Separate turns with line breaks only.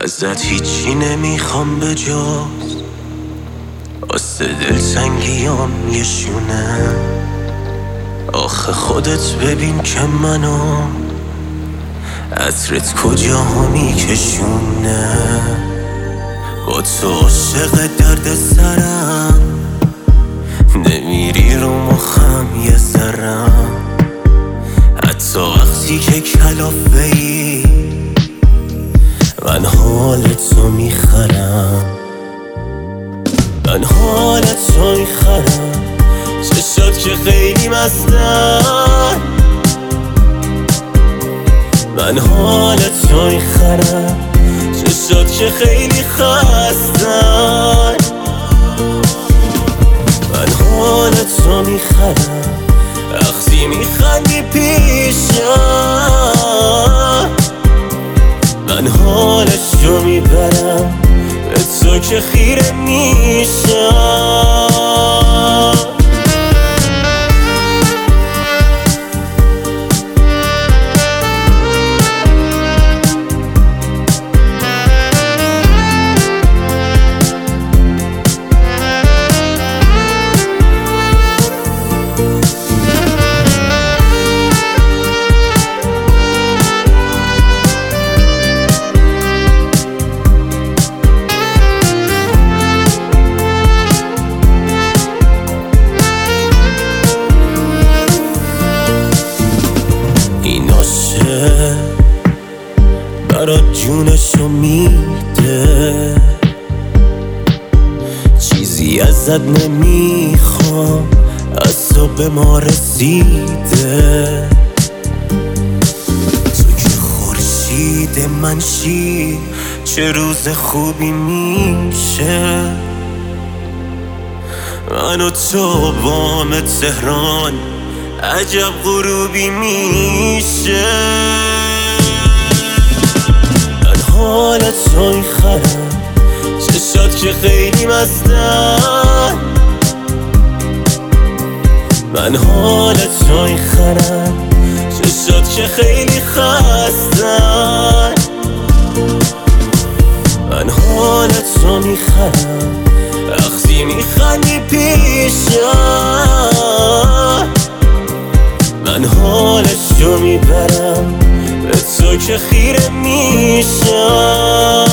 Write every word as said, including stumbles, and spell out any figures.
ازت هیچی نمیخوام به جز واسه دلتنگیام یه شونه. آخه خودت ببین که منو عطرت کجاها میکشونه. با تو عاشق درد سرم، نمیری رو مخم یه ذرم. حتی وقتی که کلافه ای من حالتو میخرم، من حالتو میخرم. چشات که خیلی مستن، من حالتو میخرم. چشات که خیلی خستن، من حالتو میخرم. وقتی میخندی پیشم من حالشو میبرم، به تو که خیره میشم. برات جونشو میده، چیزی ازت نمیخوام، از تو به ما رسیده. تو که خورشید منشی، چه روز خوبی میشه. من و تو بام تهران، عجب غروبی میشه. حالتو میخرم، چشات که خیلی مستن، من حالتو میخرم. چشات که خیلی خستن، من حالتو میخرم. وقتی میخندی پیشم من حالشو میبرم، به تو که خیره میشم.